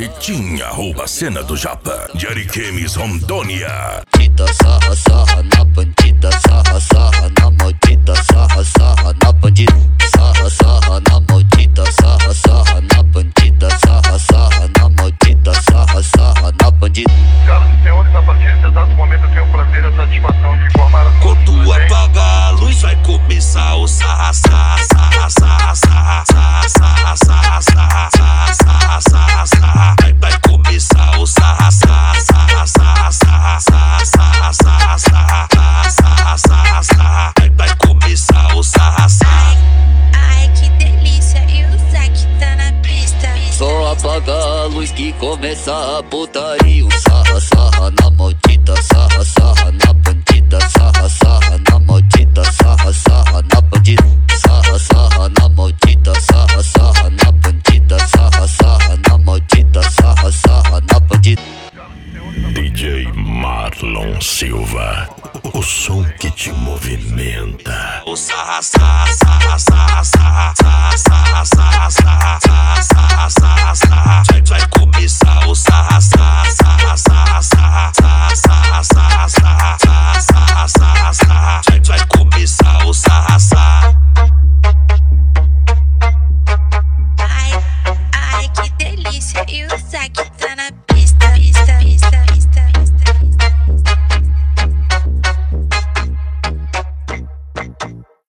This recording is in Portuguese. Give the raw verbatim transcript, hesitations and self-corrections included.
Ritinha rouba a cena do Japa. De Ariquemes, Rondônia. Bandida, sarra, sarra na bandida, sarra, sarra na maldita, sarra, sarra na bandida, sarra, sarra na maldita, sarra, sarra na bandida, sarra, sarra na maldita, sarra, sarra na bandida. Senhoras e senhores, a partir desse exato momento eu tenho o prazer e a satisfação de informar a quando apagar a luz vai começar o sarra, sarra, sarra, sarra, sarra, sarra, sarra, sarra, sarra, sarra, sarra, sarra. Vai, vai começar o sarra, sarra, sarra, sarra, sarra, sarra, sarra, sarra, sarra, sarra, sarra, sarra. Vai, vai começar o sarra, sarra. Ai, que delícia, e o Zack tá na pista. Só apagar a luz que começa a putaria. O sarra, sarra na maldita, sarra, sarra na bandida, sarra, sarra na maldita, sarra, sarra na bandida, sarra, sarra na maldita, sarra, sarra na bandida, sarra, sarra na maldita, sarra, sarra na bandida. D J Marlon Silva, o som que te movimenta. O sarra, sarra, sarra, sarra, sarra, sarra, sarra, sarra, sarra, sarra, sarra. Vai, vai começar o sarra, sarra, sarra, sarra, sarra, sarra, sarra, sarra, sarra, sarra, sarra. Vai, vai começar o sarra, sarra. Ai, ai, que delícia, e o Zack